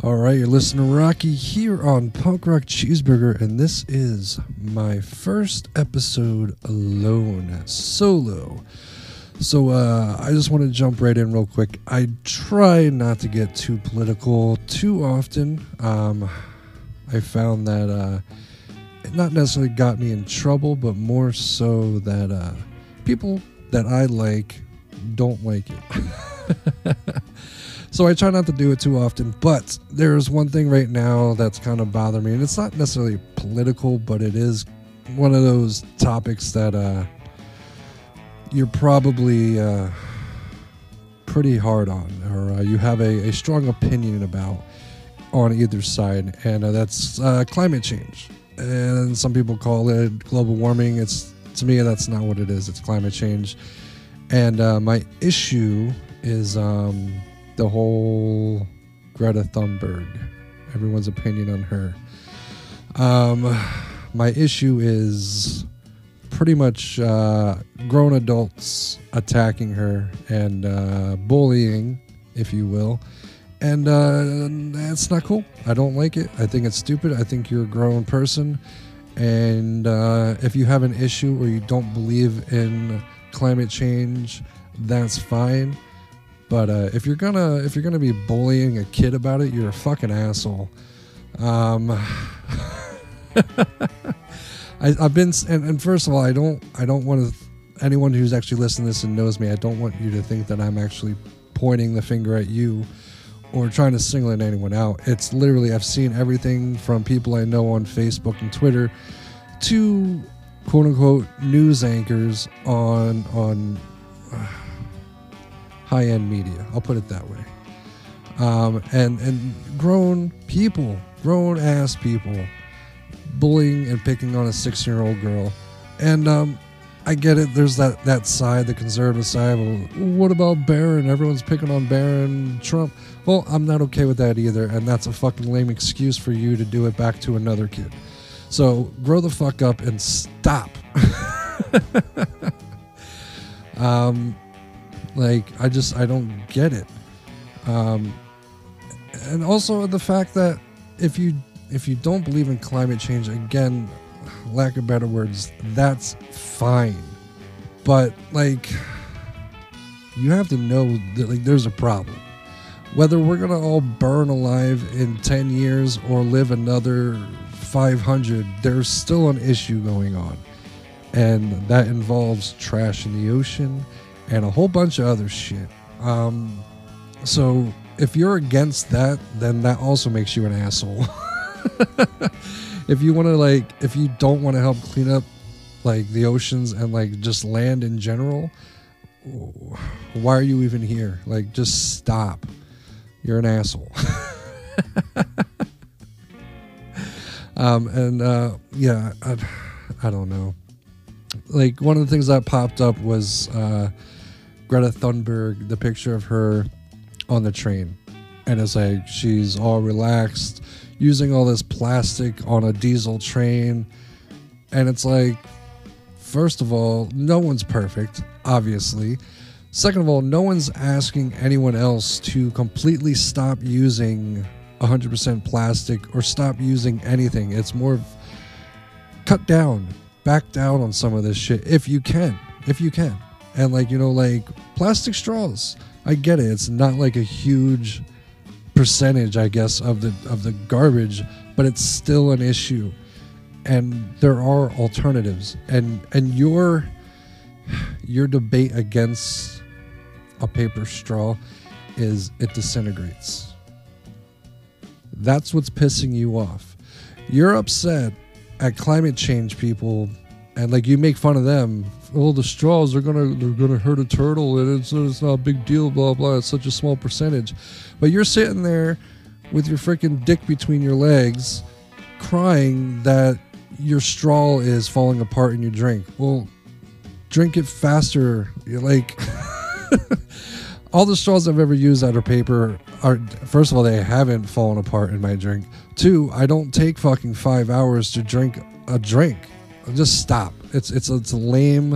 All right, you're listening to Rocky here on Punk Rock Cheeseburger, and this is my first episode alone, solo. So I just want to jump right in real quick. I try not to get too political too often. I found that it not necessarily got me in trouble, but more so that people that I like don't like it. So I try not to do it too often, but there's one thing right now that's kind of bothering me, and it's not necessarily political, but it is one of those topics that you're probably pretty hard on, or you have a strong opinion about on either side, and that's climate change. And some people call it global warming. To me, that's not what it is. It's climate change. And my issue is the whole Greta Thunberg, everyone's opinion on her. My issue is pretty much grown adults attacking her and bullying, if you will. And that's not cool. I don't like it. I think it's stupid. I think you're a grown person. And if you have an issue or you don't believe in climate change, that's fine. But if you're gonna be bullying a kid about it, you're a fucking asshole. I've been, and first of all, I don't want to. Anyone who's actually listening to this and knows me, I don't want you to think that I'm actually pointing the finger at you or trying to single anyone out. It's literally, I've seen everything from people I know on Facebook and Twitter to quote unquote news anchors on high-end media, I'll put it that way, and grown ass people bullying and picking on a 6-year-old girl. And I get it, there's that side, the conservative side. Well, what about Barron? Everyone's picking on Barron Trump. Well, I'm not okay with that either, and that's a fucking lame excuse for you to do it back to another kid. So grow the fuck up and stop. I don't get it. And also the fact that if you don't believe in climate change, again, lack of better words, that's fine. But you have to know that there's a problem. Whether we're gonna all burn alive in 10 years or live another 500, there's still an issue going on. And that involves trash in the ocean and a whole bunch of other shit. So if you're against that, then that also makes you an asshole. If you don't want to help clean up the oceans and just land in general, why are you even here? Just stop. You're an asshole. I don't know. One of the things that popped up was Greta Thunberg, the picture of her on the train. And it's she's all relaxed, using all this plastic on a diesel train. And it's first of all, no one's perfect, obviously. Second of all, no one's asking anyone else to completely stop using 100% plastic or stop using anything. It's more of cut down, back down on some of this shit if you can. And plastic straws, I get it. It's not a huge percentage, I guess, of the garbage, but it's still an issue. And there are alternatives. And your debate against a paper straw is it disintegrates. That's what's pissing you off. You're upset at climate change people, and you make fun of them. Oh, the straws, they're gonna hurt a turtle, and it's not a big deal, blah blah. It's such a small percentage. But you're sitting there with your freaking dick between your legs, crying that your straw is falling apart in your drink. Well, drink it faster. You're all the straws I've ever used out of paper are, first of all, they haven't fallen apart in my drink. 2, I don't take fucking 5 hours to drink a drink. Just stop. It's a lame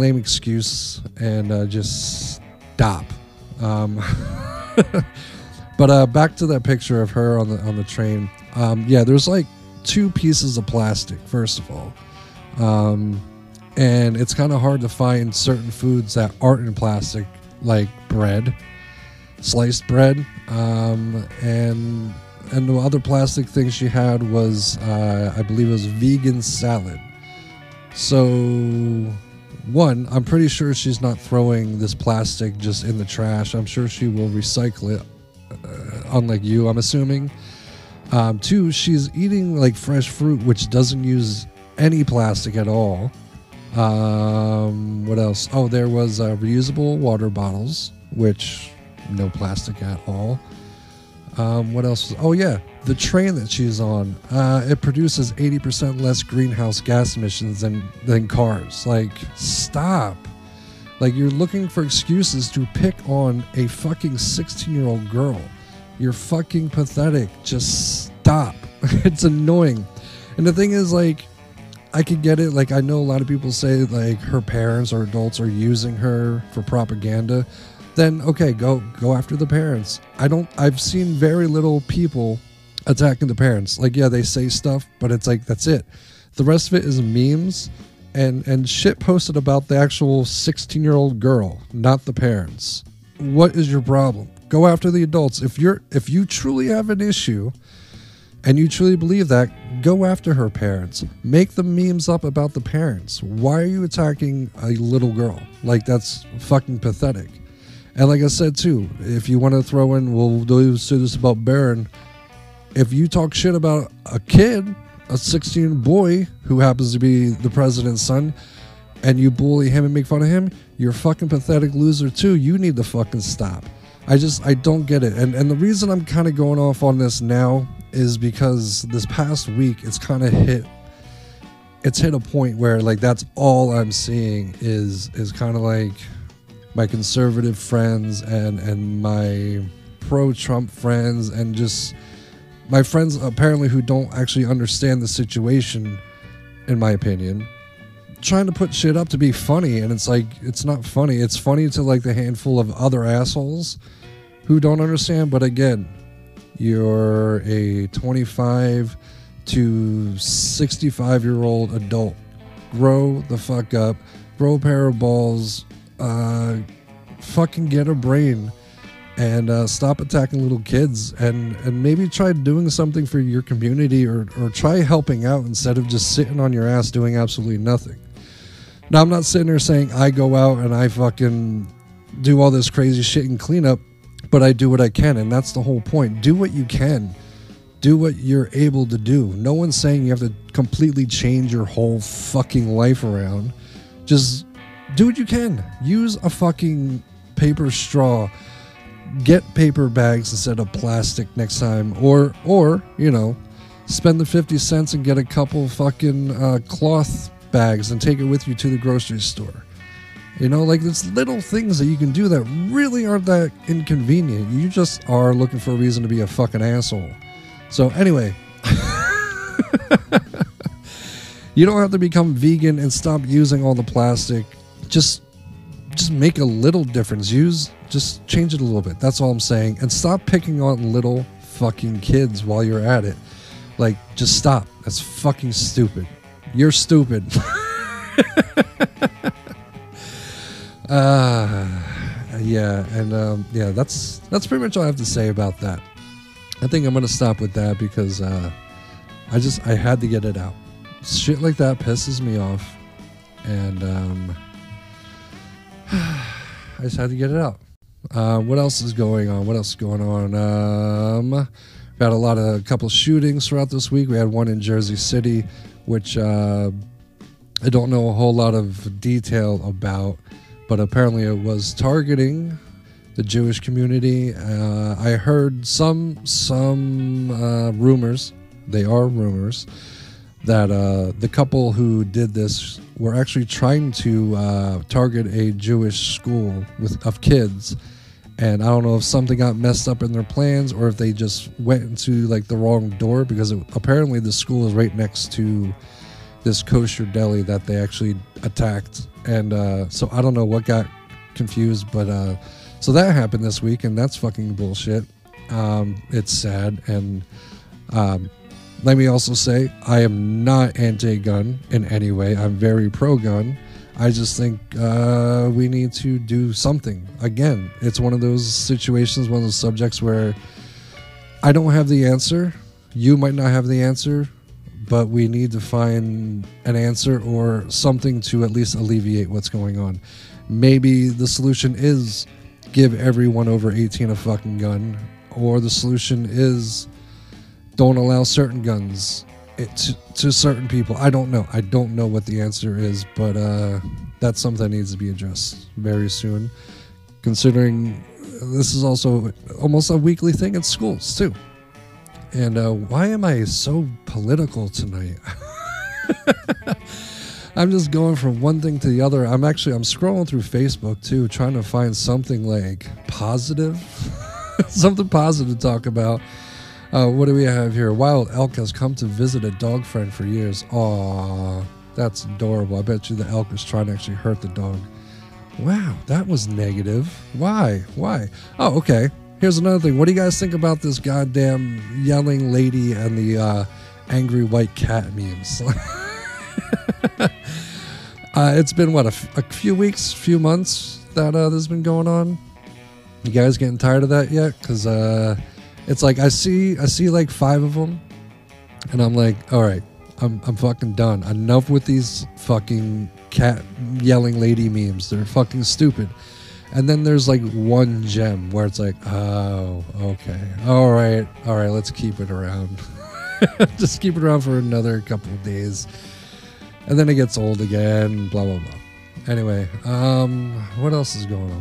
excuse, and just stop. But back to that picture of her on the train. Yeah, there's like 2 pieces of plastic, first of all. And it's kind of hard to find certain foods that aren't in plastic, like bread, sliced bread. And the other plastic thing she had was, I believe it was vegan salad. So, one, I'm pretty sure she's not throwing this plastic just in the trash. I'm sure she will recycle it, unlike you, I'm assuming. 2, she's eating like fresh fruit, which doesn't use any plastic at all. What else? Oh, there was reusable water bottles, which no plastic at all. What else? Oh yeah, the train that she's on, it produces 80% less greenhouse gas emissions than cars. Like, stop. Like, you're looking for excuses to pick on a fucking 16-year-old girl. You're fucking pathetic. Just stop. It's annoying. And the thing is, like, I could get it. Like, I know a lot of people say, like, her parents or adults are using her for propaganda. Then, okay, go after the parents. I've seen very little people attacking the parents. Like, yeah, they say stuff, but it's like, that's it. The rest of it is memes and shit posted about the actual 16-year-old girl, not the parents. What is your problem? Go after the adults. If you truly have an issue and you truly believe that, go after her parents. Make the memes up about the parents. Why are you attacking a little girl? Like, that's fucking pathetic. And like I said too, if you want to throw in, we'll do this about Barron. If you talk shit about a kid, a 16 boy who happens to be the president's son, and you bully him and make fun of him, you're a fucking pathetic loser too. You need to fucking stop. I don't get it. And the reason I'm kind of going off on this now is because this past week it's kind of hit a point where, like, that's all I'm seeing is kind of like my conservative friends and my pro-Trump friends and just my friends apparently who don't actually understand the situation, in my opinion, trying to put shit up to be funny. And it's like, it's not funny. It's funny to like the handful of other assholes who don't understand. But again, you're a 25 to 65-year-old adult. Grow the fuck up. Grow a pair of balls. Fucking get a brain. And stop attacking little kids. And maybe try doing something for your community or try helping out instead of just sitting on your ass doing absolutely nothing. Now, I'm not sitting there saying I go out and I fucking do all this crazy shit and clean up, but I do what I can, and that's the whole point. Do what you can. Do what you're able to do. No one's saying you have to completely change your whole fucking life around. Just do what you can. Use a fucking paper straw. Get paper bags instead of plastic next time. Or you know, spend the 50 cents and get a couple fucking cloth bags and take it with you to the grocery store. You know, like, there's little things that you can do that really aren't that inconvenient. You just are looking for a reason to be a fucking asshole. So anyway, you don't have to become vegan and stop using all the plastic. Just make a little difference. Just change it a little bit. That's all I'm saying. And stop picking on little fucking kids while you're at it. Like, just stop. That's fucking stupid. You're stupid. Yeah, and yeah, that's pretty much all I have to say about that. I think I'm gonna stop with that because I had to get it out. Shit like that pisses me off, and I just had to get it out. What else is going on? We had a couple shootings throughout this week. We had one in Jersey City, which I don't know a whole lot of detail about, but apparently it was targeting the Jewish community. I heard some rumors. They are rumors that the couple who did this were actually trying to target a Jewish school of kids. And I don't know if something got messed up in their plans or if they just went into like the wrong door, because apparently the school is right next to this kosher deli that they actually attacked. And so I don't know what got confused, but so that happened this week, and that's fucking bullshit. It's sad. And let me also say, I am not anti-gun in any way. I'm very pro-gun. I just think we need to do something. Again, it's one of those situations, one of those subjects where I don't have the answer. You might not have the answer, but we need to find an answer or something to at least alleviate what's going on. Maybe the solution is give everyone over 18 a fucking gun, or the solution is don't allow certain guns to certain people. I don't know. I don't know what the answer is, but that's something that needs to be addressed very soon, considering this is also almost a weekly thing in schools too. And why am I so political tonight? I'm just going from one thing to the other. I'm scrolling through Facebook too, trying to find something like positive, something positive to talk about. What do we have here? Wild elk has come to visit a dog friend for years. Aw, that's adorable. I bet you the elk was trying to actually hurt the dog. Wow, that was negative. Why? Oh, okay. Here's another thing. What do you guys think about this goddamn yelling lady and the angry white cat memes? It's been, what, a few weeks, few months that this has been going on? You guys getting tired of that yet? Because it's like I see like 5 of them, and I'm like, all right, I'm fucking done. Enough with these fucking cat yelling lady memes. They're fucking stupid. And then there's like one gem where it's like, oh, okay, all right, let's keep it around. Just keep it around for another couple of days, and then it gets old again. Blah blah blah. Anyway, what else is going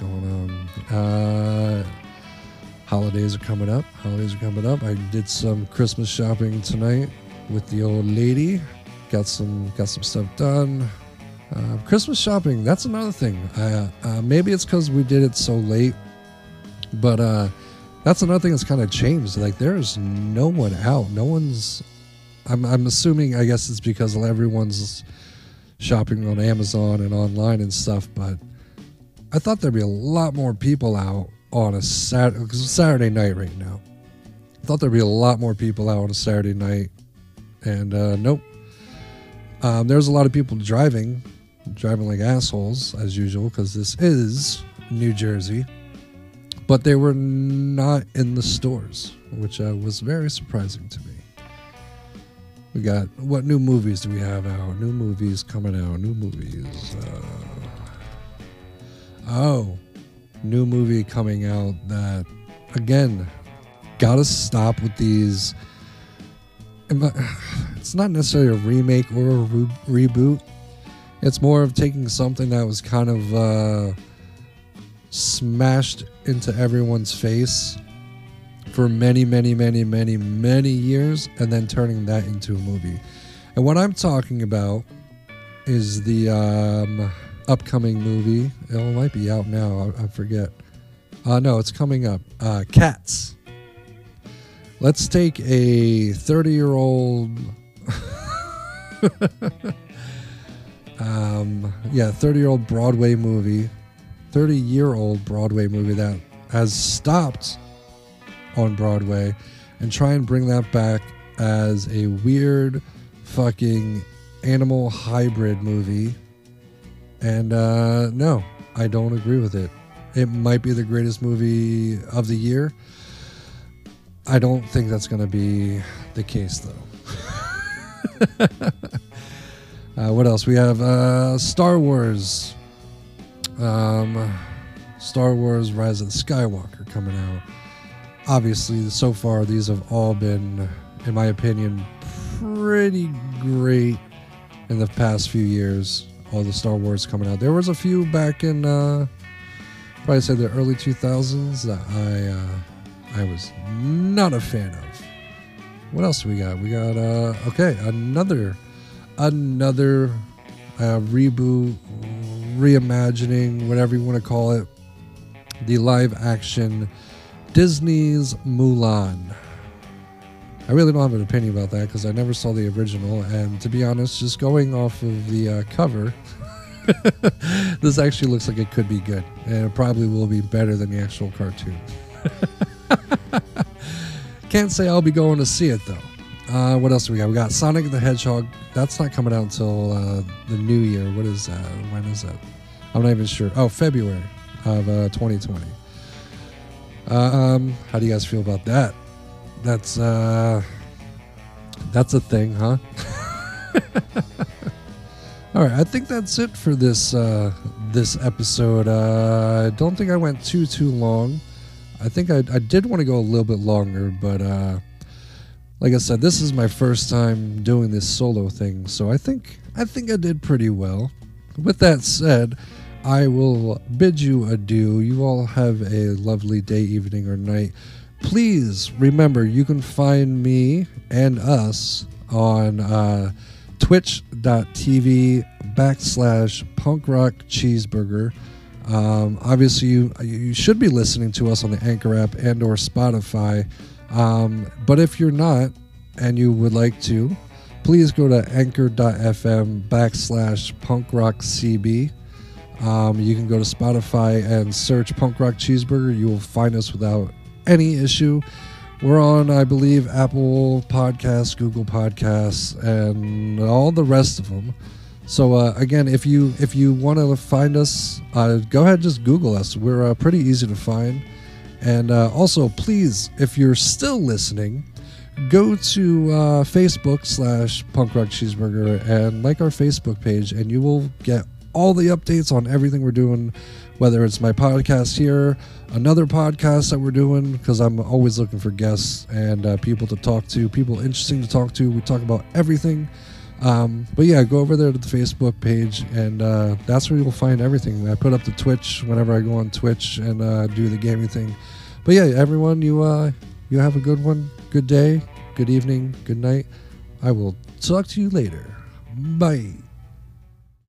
on? Holidays are coming up. I did some Christmas shopping tonight with the old lady. Got some stuff done. Christmas shopping, that's another thing. Maybe it's because we did it so late, but that's another thing that's kind of changed. Like, there's no one out. No one's. I'm assuming. I guess it's because everyone's shopping on Amazon and online and stuff. But I thought there'd be a lot more people out on a Saturday night right now. I thought there'd be a lot more people out on a Saturday night, and nope. There's a lot of people driving like assholes as usual, because this is New Jersey, but they were not in the stores, which was very surprising to me. We got, what new movies do we have out? New movies coming out. New movie coming out that, again, gotta stop with these. It's not necessarily a remake or a reboot. It's more of taking something that was kind of smashed into everyone's face for many years, and then turning that into a movie. And what I'm talking about is the upcoming movie. It might be out now. I forget. No, it's coming up. Cats. Let's take a 30-year-old 30-year-old Broadway movie, 30-year-old Broadway movie that has stopped on Broadway, and try and bring that back as a weird fucking animal hybrid movie. And no, I don't agree with it. It might be the greatest movie of the year. I don't think that's going to be the case, though. What else? We have Star Wars. Star Wars Rise of the Skywalker coming out. Obviously, so far, these have all been, in my opinion, pretty great in the past few years. All the Star Wars coming out. There was a few back in, probably say the early 2000s that I was not a fan of. What else do we got? We got, another reboot, reimagining, whatever you want to call it. The live action Disney's Mulan. I really don't have an opinion about that because I never saw the original, and to be honest, just going off of the cover, this actually looks like it could be good, and it probably will be better than the actual cartoon. Can't say I'll be going to see it though. What else do we got? We got Sonic the Hedgehog. That's not coming out until the new year. What is that? When is that? I'm not even sure. Oh, February of 2020. How do you guys feel about that? That's a thing, huh? All right, I think that's it for this episode. I don't think I went too long. I think I did want to go a little bit longer, but like I said, this is my first time doing this solo thing, so I think I did pretty well. With that said, I will bid you adieu. You all have a lovely day, evening, or night. Please remember, you can find me and us on twitch.tv/punkrockcheeseburger. Obviously, you should be listening to us on the Anchor app and or Spotify. But if you're not and you would like to, please go to anchor.fm/punkrockcb. You can go to Spotify and search Punk Rock Cheeseburger. You will find us without any issue. We're on, I believe, Apple Podcasts, Google Podcasts, and all the rest of them. So again, if you want to find us, go ahead and just Google us. We're pretty easy to find. And also, please, if you're still listening, go to Facebook/Punk Rock Cheeseburger and like our Facebook page, and you will get all the updates on everything we're doing, whether it's my podcast here, another podcast that we're doing, because I'm always looking for guests and people to talk to, people interesting to talk to. We talk about everything. But yeah, go over there to the Facebook page, and that's where you'll find everything. I put up the Twitch whenever I go on Twitch and do the gaming thing. But yeah, everyone, you have a good one, good day, good evening, good night. I will talk to you later. Bye.